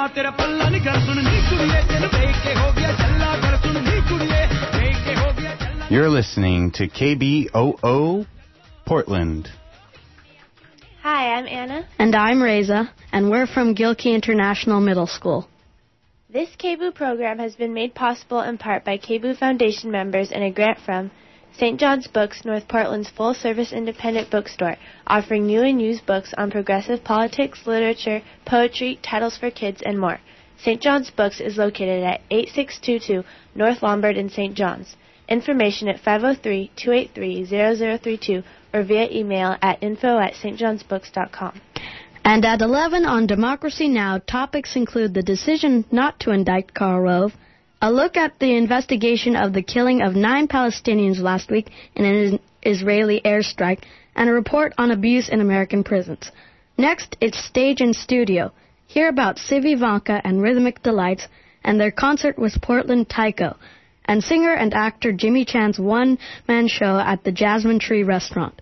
तेरा पल्ला नहीं कर सुन नी कुड़िए तेन देख के हो गया चल्ला कर सुन नी कुड़िए देख के हो गया चल्ला. You're listening to KBOO Portland. Hi, I'm Anna. And I'm Reza, and we're from Gilkey International Middle School. This KBOO program has been made possible in part by KBOO Foundation members and a grant from St. John's Books, North Portland's full-service independent bookstore, offering new and used books on progressive politics, literature, poetry, titles for kids, and more. St. John's Books is located at 8622 North Lombard in St. John's. Information at 503-283-0032 or via email at info@stjohnsbooks.com. And at 11 on Democracy Now!, topics include the decision not to indict Karl Rove, a look at the investigation of the killing of 9 Palestinians last week in an Israeli airstrike, and a report on abuse in American prisons. Next, it's Stage and Studio. Hear about Sivi Vanka and Rhythmic Delights and their concert with Portland Taiko, and singer and actor Jimmy Chan's one-man show at the Jasmine Tree Restaurant.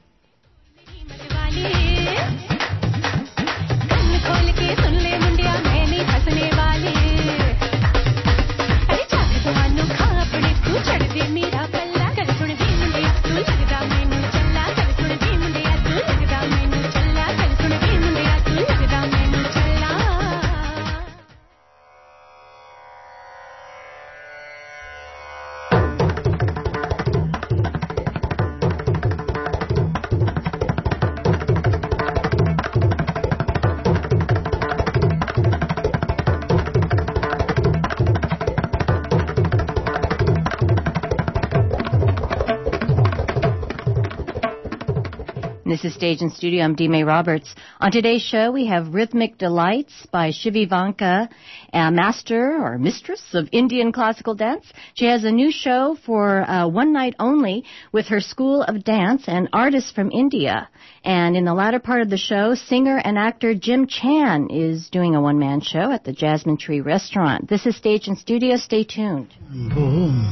This is Stage and Studio. I'm Dee May Roberts. On today's show, we have Rhythmic Delights by Shivi Vanka, a master or mistress of Indian classical dance. She has a new show for one night only with her school of dance and artists from India. And in the latter part of the show, singer and actor Jim Chan is doing a one-man show at the Jasmine Tree Restaurant. This is Stage and Studio. Stay tuned. Boom.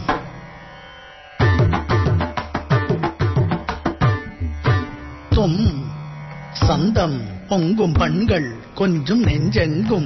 சந்தம் பொங்கும் பண்கள் கொஞ்சம் நெஞ்செங்கும்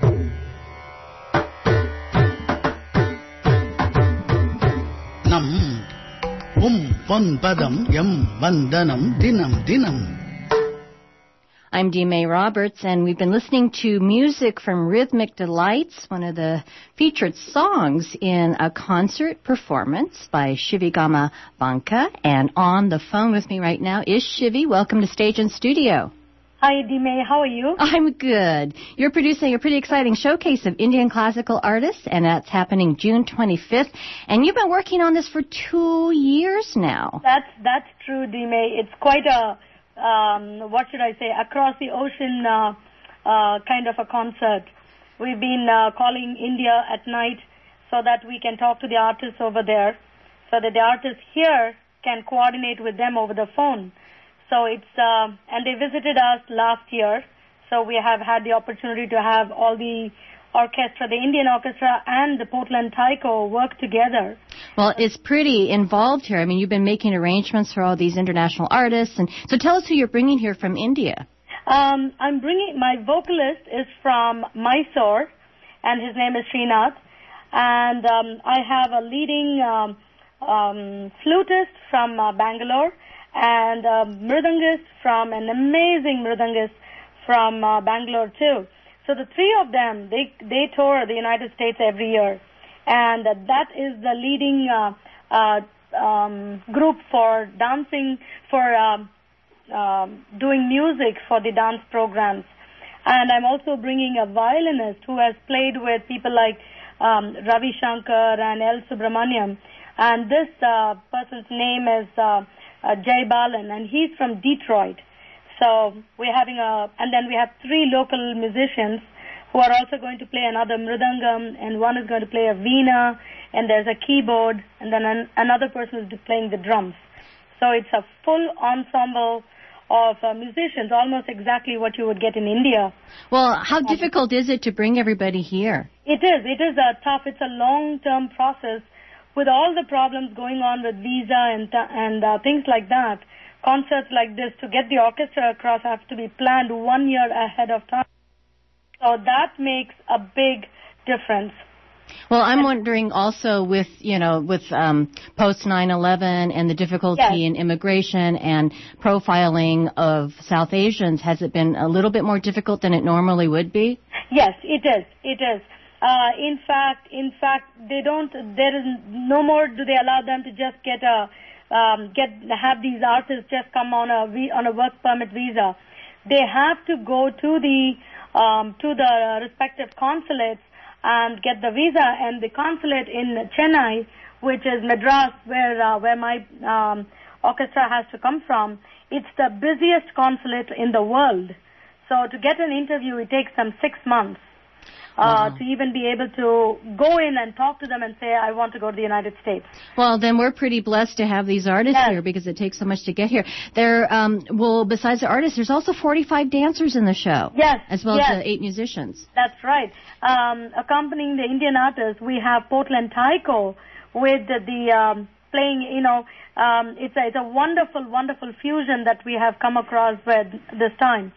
நம் பொன்பதம் M வந்தனம் தினம் தினம். I'm Dee May Roberts, and we've been listening to music from Rhythmic Delights, one of the featured songs in a concert performance by Shivi Vanka. And on the phone with me right now is Shivi. Welcome to Stage and Studio. Hi, Dee May. How are you? I'm good. You're producing a pretty exciting showcase of Indian classical artists, and that's happening June 25th. And you've been working on this for 2 years now. That's true, Dee May. It's quite a across the ocean kind of a concert. We've been calling India at night so that we can talk to the artists over there, so that the artists here can coordinate with them over the phone. So and they visited us last year, so we have had the opportunity to have all the orchestra, the Indian orchestra and the Portland Taiko work together. Well, it's pretty involved here. I mean, you've been making arrangements for all these international artists. And so tell us who you're bringing here from India. I'm bringing, my vocalist is from Mysore, and his name is Srinath. And I have a leading flutist from Bangalore, and a mridangist from, an amazing mridangist from Bangalore too. So the three of them, they tour the United States every year. And that is the leading group for dancing, for doing music for the dance programs. And I'm also bringing a violinist who has played with people like Ravi Shankar and L. Subramaniam. And this person's name is Jay Balan, and he's from Detroit. So we're having and then we have 3 local musicians who are also going to play another mridangam, and one is going to play a veena, and there's a keyboard, and then another person is playing the drums. So it's a full ensemble of musicians, almost exactly what you would get in India. Well, how difficult is it to bring everybody here? It is. It is tough. It's a long-term process with all the problems going on with visa and things like that. Concerts like this, to get the orchestra across, have to be planned 1 year ahead of time. So that makes a big difference. Well, I'm wondering also with post 9/11 and the difficulty in immigration and profiling of South Asians, has it been a little bit more difficult than it normally would be? Yes, it is. It is. In fact, they don't. There is no more. Do they allow them to just have these artists just come on a work permit visa? They have to go to the respective consulates and get the visa. And the consulate in Chennai, which is Madras, where my orchestra has to come from, it's the busiest consulate in the world. So to get an interview, it takes them 6 months. To even be able to go in and talk to them and say, I want to go to the United States. Well, then we're pretty blessed to have these artists here because it takes so much to get here. Besides the artists, there's also 45 dancers in the show. Yes. As well as 8 musicians. That's right. Accompanying the Indian artists, we have Portland Taiko with the playing, it's a wonderful, wonderful fusion that we have come across with this time.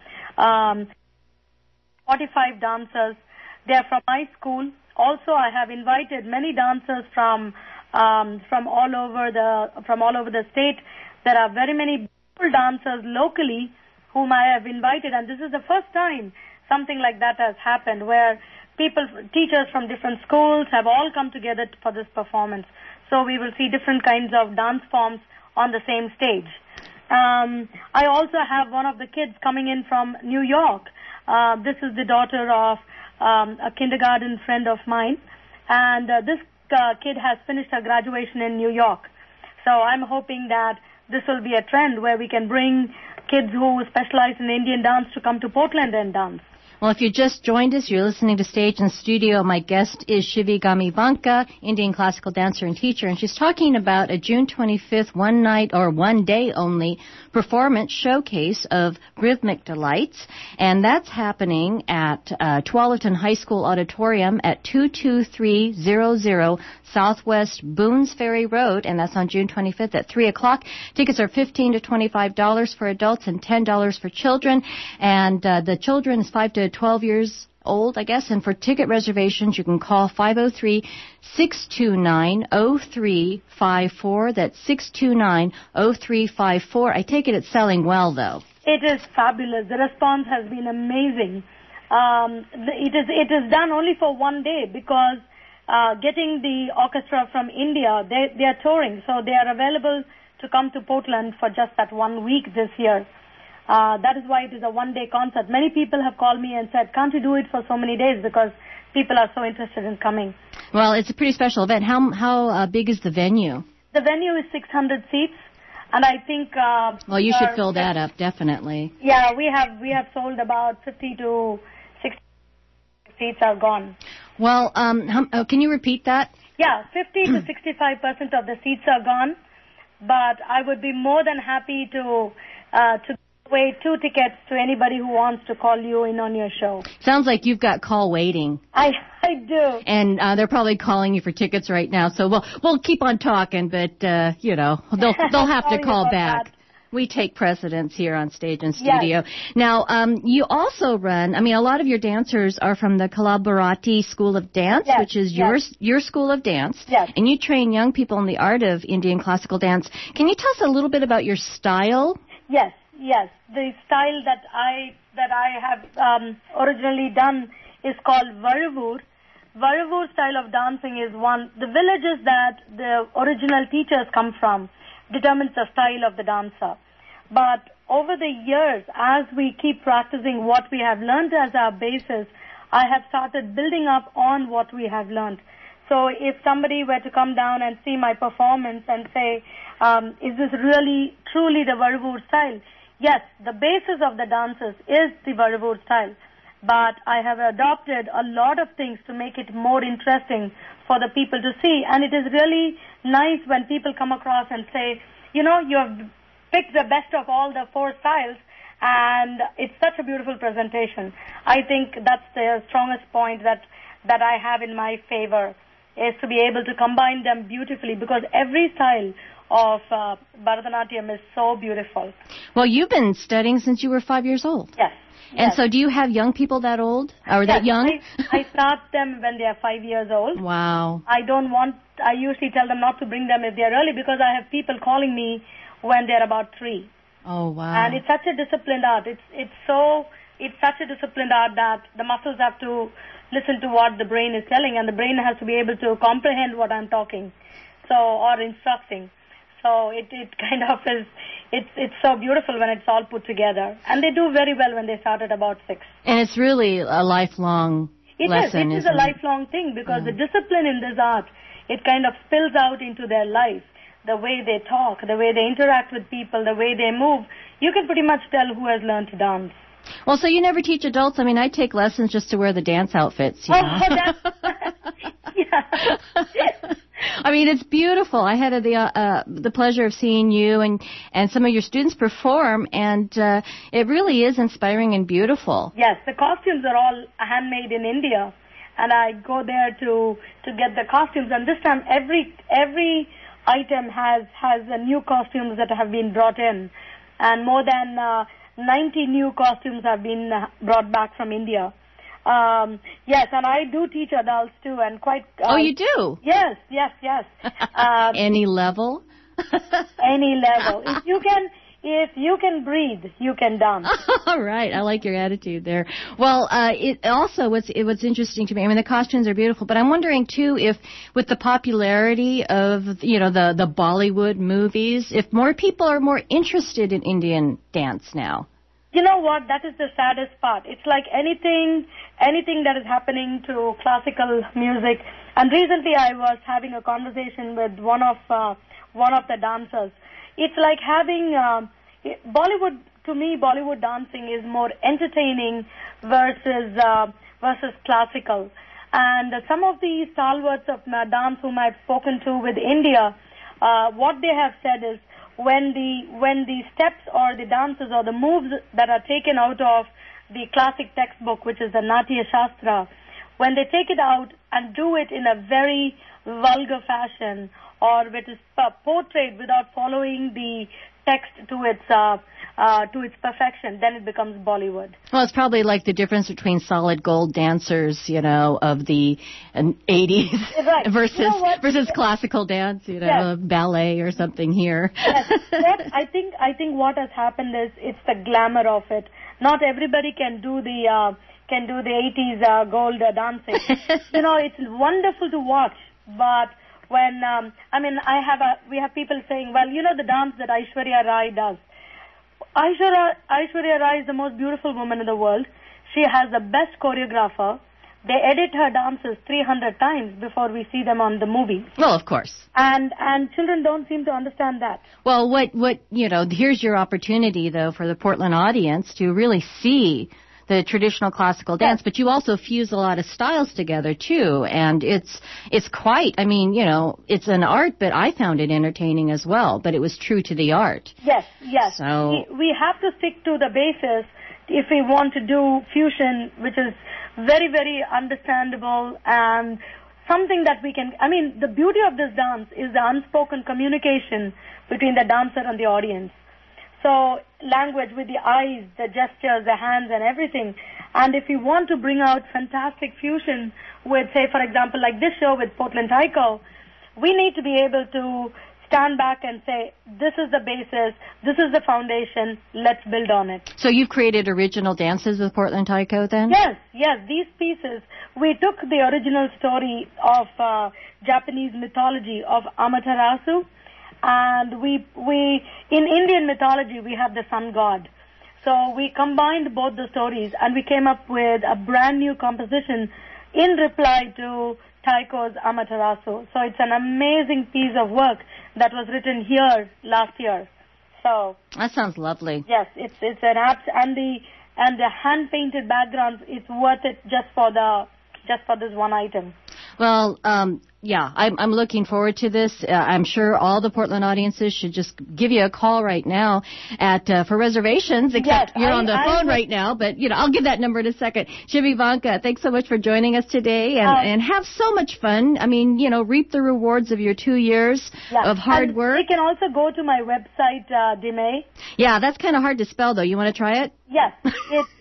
45 dancers. They're from my school. Also, I have invited many dancers from all over the state. There are very many beautiful dancers locally whom I have invited, and this is the first time something like that has happened, where teachers from different schools have all come together for this performance. So we will see different kinds of dance forms on the same stage. I also have one of the kids coming in from New York. This is the daughter of a kindergarten friend of mine, and this kid has finished her graduation in New York. So I'm hoping that this will be a trend where we can bring kids who specialize in Indian dance to come to Portland and dance. Well, if you just joined us, you're listening to Stage and Studio. My guest is Shivi Gamivanka, Indian classical dancer and teacher, and she's talking about a June 25th one day only performance showcase of Rhythmic Delights, and that's happening at Tualatin High School Auditorium at 22300 Southwest Boones Ferry Road, and that's on June 25th at 3 o'clock. Tickets are $15 to $25 for adults and $10 for children, and the children is 5 to 12 years old, I guess, and for ticket reservations, you can call 503-629-0354. That's 629-0354. I take it it's selling well, though. It is fabulous. The response has been amazing. It is done only for one day because getting the orchestra from India, they are touring, so they are available to come to Portland for just that 1 week this year. That is why it is a one-day concert. Many people have called me and said, can't you do it for so many days, because people are so interested in coming. Well, it's a pretty special event. How big is the venue? The venue is 600 seats, and I think... well, you should fill that up, definitely. Yeah, we have sold about 50 to 60 seats are gone. Well, can you repeat that? Yeah, 50 to 65% of the seats are gone, but I would be more than happy to away 2 tickets to anybody who wants to call you in on your show. Sounds like you've got call waiting. I do. And they're probably calling you for tickets right now. So we'll keep on talking, but they'll have to call back. That. We take precedence here on Stage and Studio. Yes. Now, you also run, a lot of your dancers are from the Kalaburati School of Dance, yes, which is your school of dance. Yes. And you train young people in the art of Indian classical dance. Can you tell us a little bit about your style? Yes. The style that I have originally done is called Varavur. Varavur style of dancing is one. The villages that the original teachers come from determines the style of the dancer. But over the years, as we keep practicing what we have learned as our basis, I have started building up on what we have learned. So if somebody were to come down and see my performance and say, is this really, truly the Varavur style? Yes, the basis of the dances is the Varavur style, but I have adopted a lot of things to make it more interesting for the people to see, and it is really nice when people come across and say, you have picked the best of all the 4 styles, and it's such a beautiful presentation. I think that's the strongest point that I have in my favor, is to be able to combine them beautifully, because every style of Bharatanatyam is so beautiful. Well, you've been studying since you were 5 years old. Yes. And so do you have young people that old? Or that young? I start them when they are 5 years old. Wow. I usually tell them not to bring them if they are early because I have people calling me when they're about 3. Oh, wow. And it's such a disciplined art. It's such a disciplined art that the muscles have to listen to what the brain is telling, and the brain has to be able to comprehend what I'm talking, or instructing. So it kind of is, it's so beautiful when it's all put together. And they do very well when they start at about 6. And it's really a lifelong lesson, It is a lifelong thing because the discipline in this art, it kind of spills out into their life. The way they talk, the way they interact with people, the way they move, you can pretty much tell who has learned to dance. Well, so you never teach adults? I mean, I take lessons just to wear the dance outfits. You know? Yeah. I mean, it's beautiful. I had the pleasure of seeing you and some of your students perform, and it really is inspiring and beautiful. Yes, the costumes are all handmade in India, and I go there to get the costumes. And this time, every item has new costumes that have been brought in, and more than 90 new costumes have been brought back from India. Yes, and I do teach adults too, and quite. Oh, you do? Yes. Any level? Any level. If you can breathe, you can dance. All right, I like your attitude there. Well, what's interesting to me, I mean, the costumes are beautiful, but I'm wondering too if with the popularity of the Bollywood movies, if more people are more interested in Indian dance now. You know what? That is the saddest part. It's like anything that is happening to classical music. And recently, I was having a conversation with one of the dancers. It's like having Bollywood. To me, Bollywood dancing is more entertaining versus classical. And some of the stalwarts of dance whom I've spoken to with India, what they have said is when the steps or the dances or the moves that are taken out of the classic textbook, which is the Natya Shastra, when they take it out and do it in a very vulgar fashion, or which is portrayed without following the text to its perfection, then it becomes Bollywood. Well, it's probably like the difference between solid gold dancers, of the 80s right. versus classical dance, yes. ballet or something here. Yes. I think what has happened is it's the glamour of it. Not everybody can do the 80s gold dancing. It's wonderful to watch, but when we have people saying, well, the dance that Aishwarya Rai does. Aishwarya Rai is the most beautiful woman in the world. She has the best choreographer. They edit her dances 300 times before we see them on the movie. Well, of course. And children don't seem to understand that. Well, here's your opportunity though for the Portland audience to really see the traditional classical dance, yes. But you also fuse a lot of styles together too, and it's quite. I mean, it's an art, but I found it entertaining as well. But it was true to the art. Yes. So we have to stick to the basis if we want to do fusion, which is very, very understandable and something that we can. I mean, the beauty of this dance is the unspoken communication between the dancer and the audience. So language with the eyes, the gestures, the hands and everything. And if you want to bring out fantastic fusion with, say, for example, like this show with Portland Taiko, we need to be able to stand back and say, this is the basis, this is the foundation, let's build on it. So you've created original dances with Portland Taiko then? Yes. These pieces, we took the original story of Japanese mythology of Amaterasu. And we in Indian mythology, we have the sun god. So we combined both the stories and we came up with a brand new composition in reply to Taiko's Amaterasu. So it's an amazing piece of work that was written here last year. So that sounds lovely. Yes, it's an apt and the hand painted background. It's worth it just for this one item. Well, yeah, I'm looking forward to this. I'm sure all the Portland audiences should just give you a call right now for reservations, except you're on the phone right now, but, I'll give that number in a second. Shivi Vanka, thanks so much for joining us today, and have so much fun. I mean, reap the rewards of your 2 years of hard work. You can also go to my website, Dimay. Yeah, that's kind of hard to spell, though. You want to try it? Yes, it's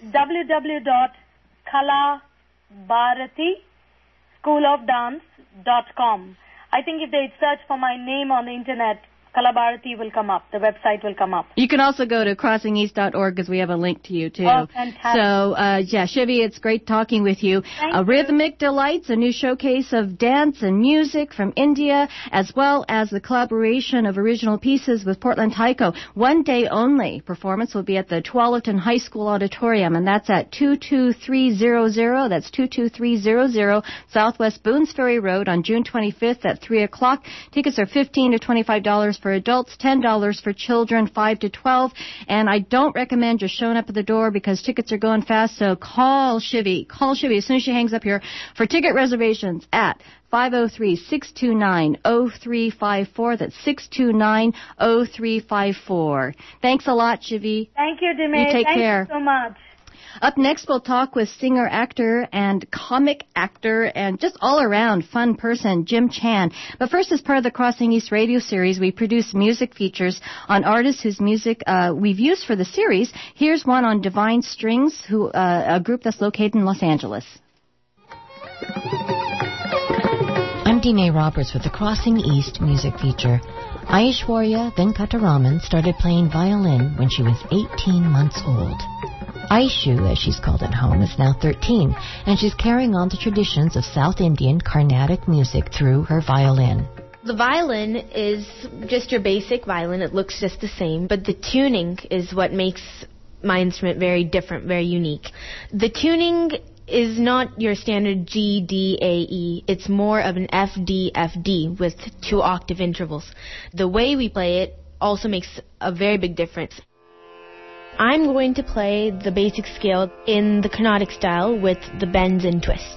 www.kalabharati.schoolofdance.com. I think if they search for my name on the internet, Kalabharati will come up. The website will come up. You can also go to crossingeast.org because we have a link to you, too. Oh, fantastic. So, Shivi, it's great talking with you. Thank you. Rhythmic Delights, a new showcase of dance and music from India, as well as the collaboration of original pieces with Portland Taiko. One day only. Performance will be at the Tualatin High School Auditorium, and that's at 22300. That's 22300 Southwest Boones Ferry Road on June 25th at 3 o'clock. Tickets are $15 to $25 for adults, $10 for children 5 to 12. And I don't recommend just showing up at the door because tickets are going fast. So call Shivi as soon as she hangs up here for ticket reservations at 503-629-0354. That's 629-0354. Thanks a lot, Shivi. Thank you, Dimay. You take care. Thank you so much. Up next, we'll talk with singer-actor and comic actor and just all-around fun person, Jim Chan. But first, as part of the Crossing East radio series, we produce music features on artists whose music we've used for the series. Here's one on Divine Strings, a group that's located in Los Angeles. I'm Dimay Roberts with the Crossing East music feature. Aishwarya Venkataraman started playing violin when she was 18 months old. Aishu, as she's called at home, is now 13, and she's carrying on the traditions of South Indian Carnatic music through her violin. The violin is just your basic violin. It looks just the same, but the tuning is what makes my instrument very different, very unique. The tuning is not your standard G, D, A, E. It's more of an F, D, F, D with 2 octave intervals. The way we play it also makes a very big difference. I'm going to play the basic scale in the Carnatic style with the bends and twists.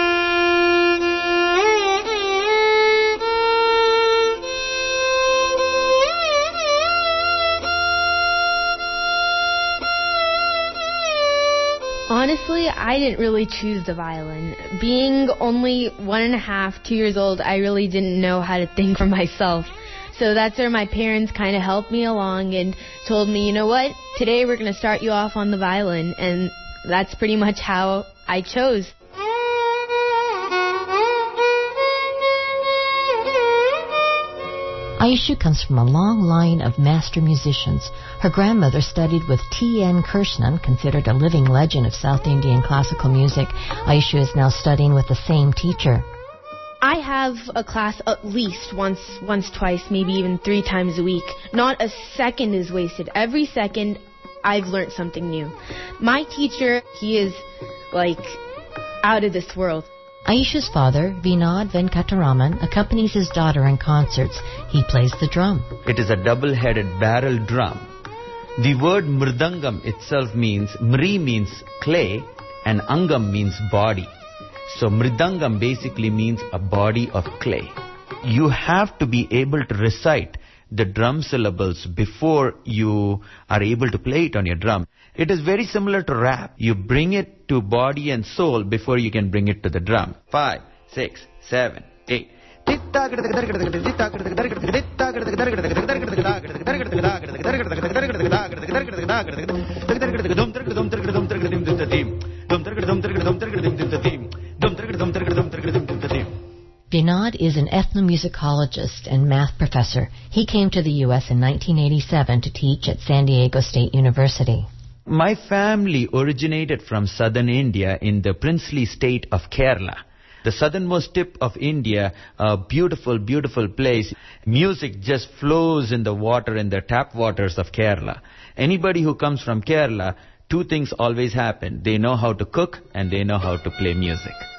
Honestly, I didn't really choose the violin. Being only 1.5, 2 years old, I really didn't know how to think for myself. So that's where my parents kind of helped me along and told me, you know what, today we're going to start you off on the violin. And that's pretty much how I chose. Aishu comes from a long line of master musicians. Her grandmother studied with T.N. Krishnan, considered a living legend of South Indian classical music. Aishu is now studying with the same teacher. I have a class at least once, twice, maybe even 3 times a week. Not a second is wasted. Every second, I've learned something new. My teacher, he is, out of this world. Aisha's father, Vinod Venkataraman, accompanies his daughter in concerts. He plays the drum. It is a double-headed barrel drum. The word mridangam itself means, mri means clay and angam means body. So mridangam basically means a body of clay. You have to be able to recite the drum syllables before you are able to play it on your drum. It is very similar to rap. You bring it to body and soul before you can bring it to the drum. 5, 6, 7, 8. Vinod is an ethnomusicologist and math professor. He came to the U.S. in 1987 to teach at San Diego State University. My family originated from southern India in the princely state of Kerala. The southernmost tip of India, a beautiful, beautiful place. Music just flows in the water, in the tap waters of Kerala. Anybody who comes from Kerala, 2 things always happen. They know how to cook and they know how to play music.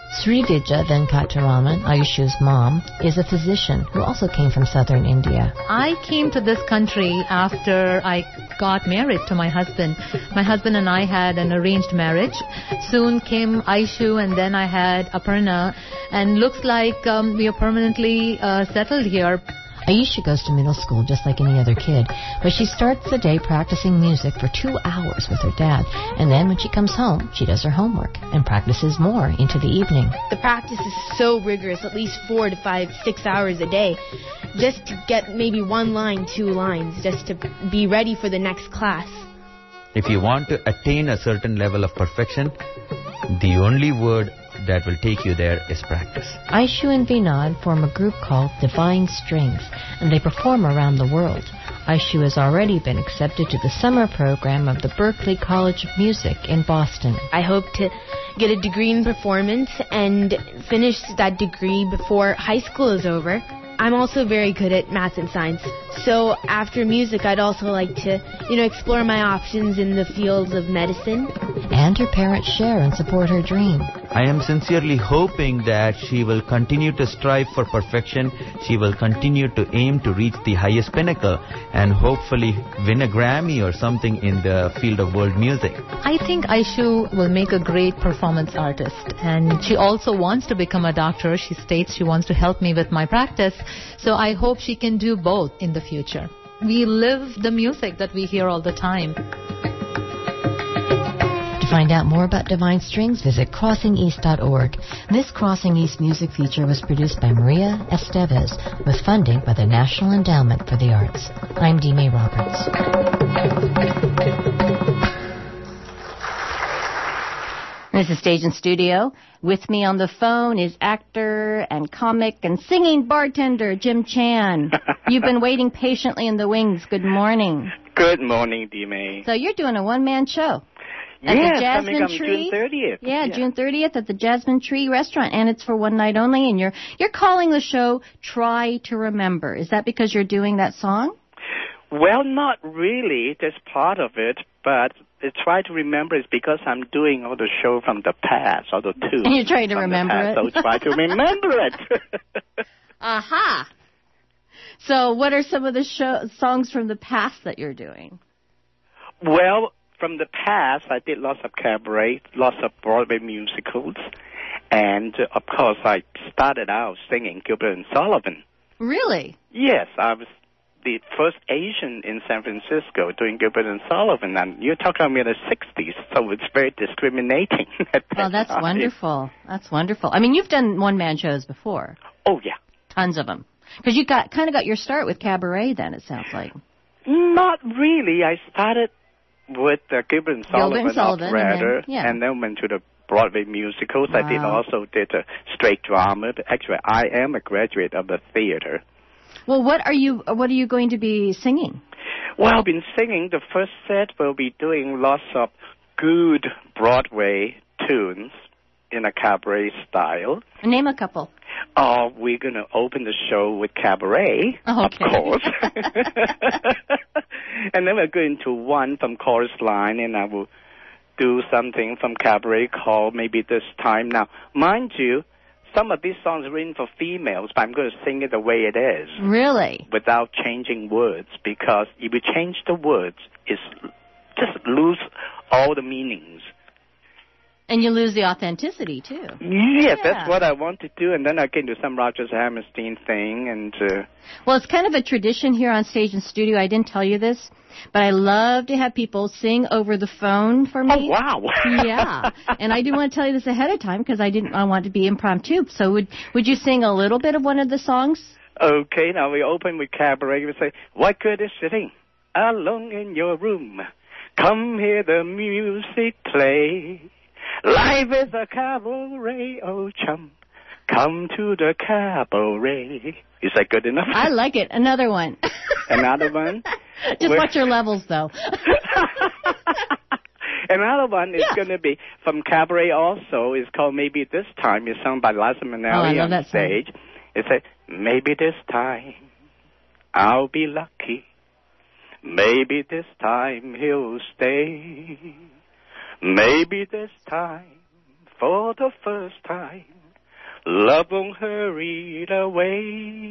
Srividya Venkataraman, Ayushu's mom, is a physician who also came from southern India. I came to this country after I got married to my husband. My husband and I had an arranged marriage. Soon came Aishu, and then I had Aparna. And looks like we are permanently settled here. Ayesha goes to middle school just like any other kid, but she starts the day practicing music for 2 hours with her dad, and then when she comes home, she does her homework and practices more into the evening. The practice is so rigorous, at least 4 to 5, 6 hours a day, just to get maybe 1 line, 2 lines, just to be ready for the next class. If you want to attain a certain level of perfection, the only word that will take you there is practice. Aishu and Vinod form a group called Divine Strings, and they perform around the world. Aishu has already been accepted to the summer program of the Berklee College of Music in Boston. I hope to get a degree in performance and finish that degree before high school is over. I'm also very good at math and science. So after music, I'd also like to, explore my options in the fields of medicine. And her parents share and support her dream. I am sincerely hoping that she will continue to strive for perfection. She will continue to aim to reach the highest pinnacle and hopefully win a Grammy or something in the field of world music. I think Aishu will make a great performance artist, and she also wants to become a doctor. She states she wants to help me with my practice, so I hope she can do both in the future. We live the music that we hear all the time. To find out more about Divine Strings, visit crossingeast.org. This Crossing East music feature was produced by Maria Estevez with funding by the National Endowment for the Arts. I'm Dee May Roberts. This is Stage and Studio. With me on the phone is actor and comic and singing bartender Jim Chan. You've been waiting patiently in the wings. Good morning. Good morning, Dee May. So you're doing a one-man show. At Yes, the Jasmine coming up Tree. June 30th. Yeah, June 30th at the Jasmine Tree Restaurant, and it's for one night only. And you're calling the show "Try to Remember." Is that because you're doing that song? Well, not really. That's part of it, but Try to Remember is because I'm doing all the show from the past, all the tunes. And you're trying to remember it. So try to remember it. Aha! So, what are some of the songs from the past that you're doing? Well, from the past, I did lots of cabaret, lots of Broadway musicals, and of course, I started out singing Gilbert and Sullivan. Really? Yes, I was the first Asian in San Francisco doing Gilbert and Sullivan, and you're talking about the 60s, so it's very discriminating at that Well, that's time. wonderful. That's wonderful. I mean, you've done one-man shows before. Oh, yeah. Tons of them. Because you kind of got your start with cabaret then, it sounds like. Not really. I started with Gilbert and Sullivan, operetta, and then went to the Broadway musicals. Wow. I also did a straight drama. Actually, I am a graduate of the theater. Well, what are you going to be singing? Well, I've been singing. The first set will be doing lots of good Broadway tunes in a cabaret style. Name a couple. We're going to open the show with cabaret, of course. And then we're going to one from Chorus Line, and I will do something from cabaret called Maybe This Time. Now, mind you, some of these songs are written for females, but I'm going to sing it the way it is. Really? Without changing words, because if you change the words, it's just lose all the meanings. And you lose the authenticity, too. Yes, that's what I want to do. And then I can do some Rodgers Hammerstein thing. And well, it's kind of a tradition here on Stage and Studio. I didn't tell you this, but I love to have people sing over the phone for me. Oh, wow. Yeah. And I didn't want to tell you this ahead of time because I want it to be impromptu. So would you sing a little bit of one of the songs? Okay, now we open with cabaret. We say, what good is sitting alone in your room? Come hear the music play. Life is a cabaret, oh chum. Come to the cabaret. Is that good enough? I like it. Another one. Another one? Just watch your levels, though. Another one is going to be from cabaret also. It's called Maybe This Time. It's sung by Liza Minnelli on stage. It says, maybe this time I'll be lucky. Maybe this time he'll stay. Maybe this time, for the first time, Love won't hurry away.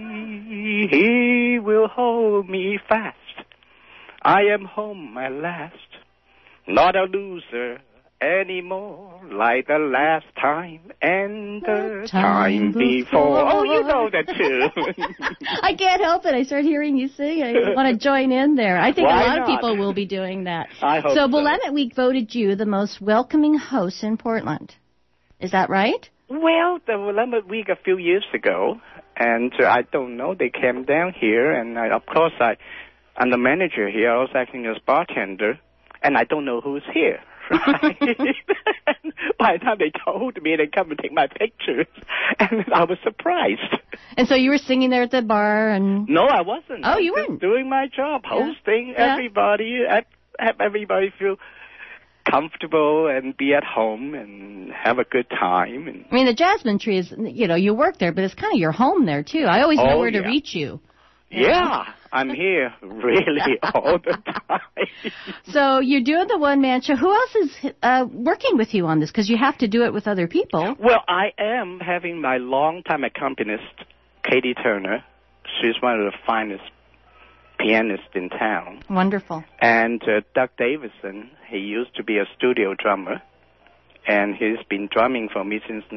He will hold me fast. I am home at last. Not a loser anymore, like the last time and the time before. Oh, you know that tune. I can't help it. I start hearing you sing. I want to join in there. I think Why a lot of not? people will be doing that. I hope so so. Willamette Week voted you the most welcoming host in Portland. Is that right? Well, the Willamette Week a few years ago, and I don't know, they came down here, and of course I'm the manager here. I was acting as bartender, and I don't know who's here. Right? By the time they told me, they come and take my pictures, and I was surprised. And so you were singing there at the bar, and No, I wasn't. Oh, you I was weren't? doing my job, hosting Yeah. everybody, have everybody feel comfortable and be at home and have a good time. And I mean, the Jasmine Tree is, you work there, but it's kind of your home there, too. I always know where to yeah. reach you. Yeah, I'm here really all the time. So you're doing the one-man show. Who else is working with you on this? Because you have to do it with other people. Well, I am having my longtime accompanist, Katie Turner. She's one of the finest pianists in town. Wonderful. And Doug Davison, he used to be a studio drummer, and he's been drumming for me since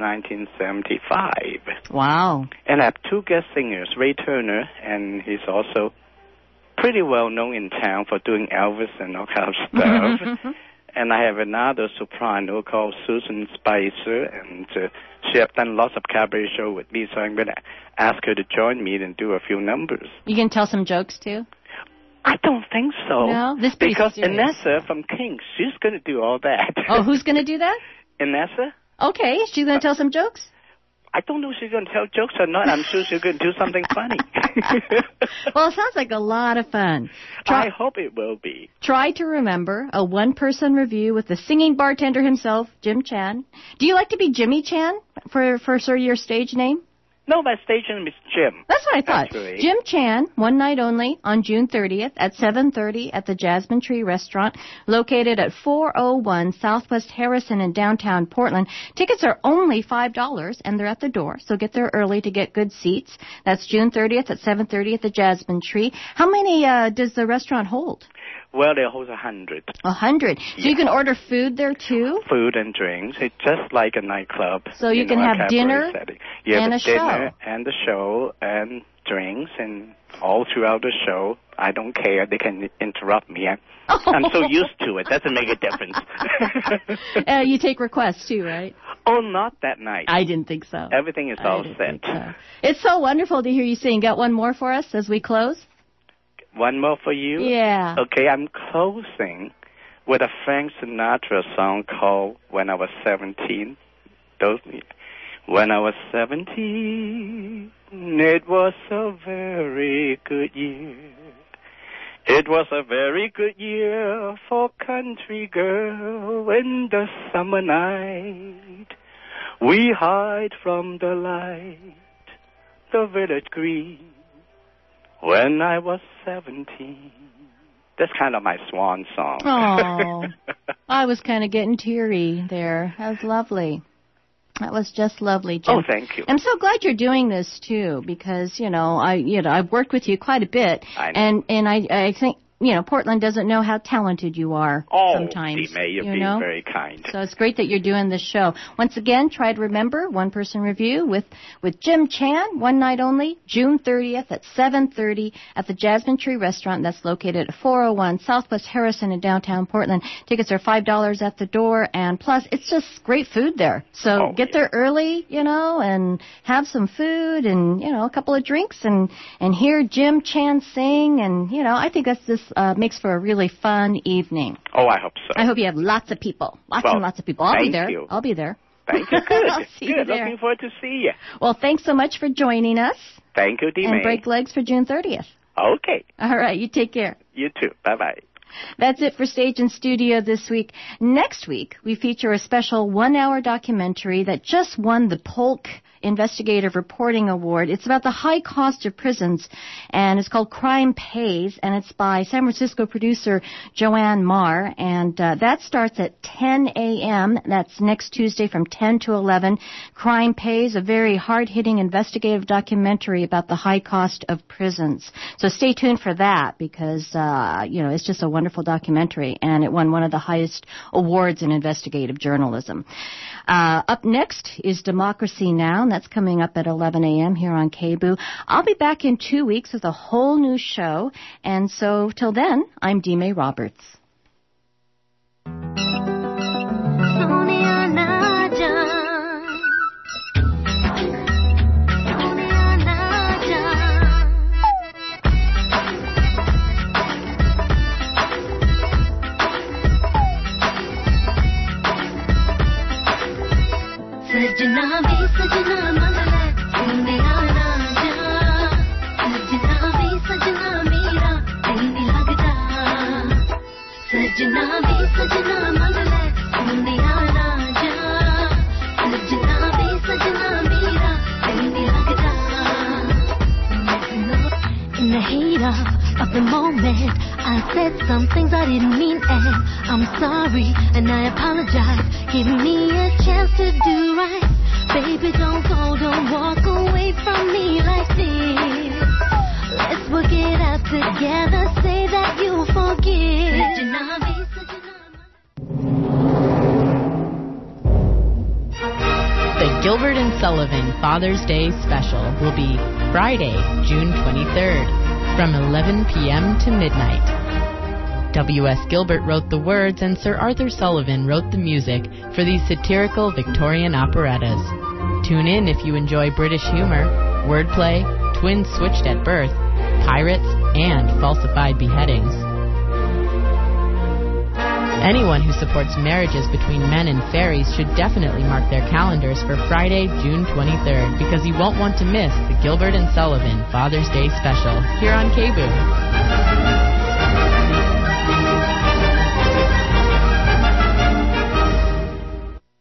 1975. Wow. And I have two guest singers, Ray Turner, and he's also pretty well known in town for doing Elvis and all kind of stuff. And I have another soprano called Susan Spicer, and she has done lots of cabaret show with me, so I'm going to ask her to join me and do a few numbers. You can tell some jokes, too? I don't think so. No? This is pretty because serious. Inessa from Kings, she's going to do all that. Oh, who's going to do that? Inessa? Okay, she's going to tell some jokes? I don't know if she's going to tell jokes or not. I'm sure she's going to do something funny. Well, it sounds like a lot of fun. I hope it will be. Try to remember a one-person review with the singing bartender himself, Jim Chan. Do you like to be Jimmy Chan for sort of your stage name? No, my stage name is Jim. That's what I thought. Actually. Jim Chan, one night only, on June 30th at 7:30 at the Jasmine Tree Restaurant, located at 401 Southwest Harrison in downtown Portland. Tickets are only $5, and they're at the door, so get there early to get good seats. That's June 30th at 7:30 at the Jasmine Tree. How many does the restaurant hold? Well, they hold 100. 100. So you can order food there, too? Food and drinks. It's just like a nightclub. So you can know, a have cabaret dinner setting. You have and a dinner show. and the show and drinks, and all throughout the show, I don't care. They can interrupt me. I'm so used to it. Doesn't make a difference. You take requests, too, right? Oh, not that night. I didn't think so. Everything is all set. think so. It's so wonderful to hear you sing. Got one more for us as we close? One more for you? Yeah. Okay, I'm closing with a Frank Sinatra song called When I Was 17. When I was 17, it was a very good year. It was a very good year for country girl in the summer night. We hide from the light, the village green. When I was 17. That's kind of my swan song. Oh, I was kind of getting teary there. That was lovely. That was just lovely, Jim. Oh, thank you. I'm so glad you're doing this too, because I've worked with you quite a bit, I know. and I think Portland doesn't know how talented you are sometimes. May you're you being know? very kind. So it's great that you're doing this show. Once again, try to remember one-person review with Jim Chan, one night only, June 30th at 7:30 at the Jasmine Tree Restaurant. That's located at 401 Southwest Harrison in downtown Portland. Tickets are $5 at the door, and plus, it's just great food there. So get there early, and have some food and, a couple of drinks and hear Jim Chan sing. And, I think that's this makes for a really fun evening. Oh, I hope so. I hope you have lots of people. Lots of people. I'll be there. Thank you. I'll be there. Thank you. Good. I'll see you Good. there. Looking forward to see you. Well, thanks so much for joining us. Thank you, D. And May. break legs for June 30th. Okay. All right. You take care. You too. Bye-bye. That's it for Stage and Studio this week. Next week, we feature a special 1-hour documentary that just won the Polk Investigative Reporting Award. It's about the high cost of prisons, and it's called Crime Pays, and it's by San Francisco producer Joanne Marr, and that starts at 10 a.m. That's next Tuesday from 10 to 11. Crime Pays, a very hard-hitting investigative documentary about the high cost of prisons. So stay tuned for that because, it's just a wonderful documentary, and it won one of the highest awards in investigative journalism. Up next is Democracy Now!, and that's coming up at 11 a.m. here on KBOO. I'll be back in 2 weeks with a whole new show, and so till then, I'm D-May Roberts. सजना भी सजना मंगला सुनने आना जा सजना भी सजना मेरा दिल नहीं लगता सजना भी सजना मंगला सुनने आना जा सजना भी सजना मेरा दिल नहीं लगता in the heat of the moment I said some things I didn't mean and I'm sorry and I apologize. Give me a chance to do right. Baby, don't go, don't walk away from me like this. Let's work it out together. Say that you'll forgive. The Gilbert and Sullivan Father's Day Special will be Friday, June 23rd, from 11 p.m. to midnight. W.S. Gilbert wrote the words and Sir Arthur Sullivan wrote the music for these satirical Victorian operettas. Tune in if you enjoy British humor, wordplay, twins switched at birth, pirates, and falsified beheadings. Anyone who supports marriages between men and fairies should definitely mark their calendars for Friday, June 23rd, because you won't want to miss the Gilbert and Sullivan Father's Day Special here on KBOO.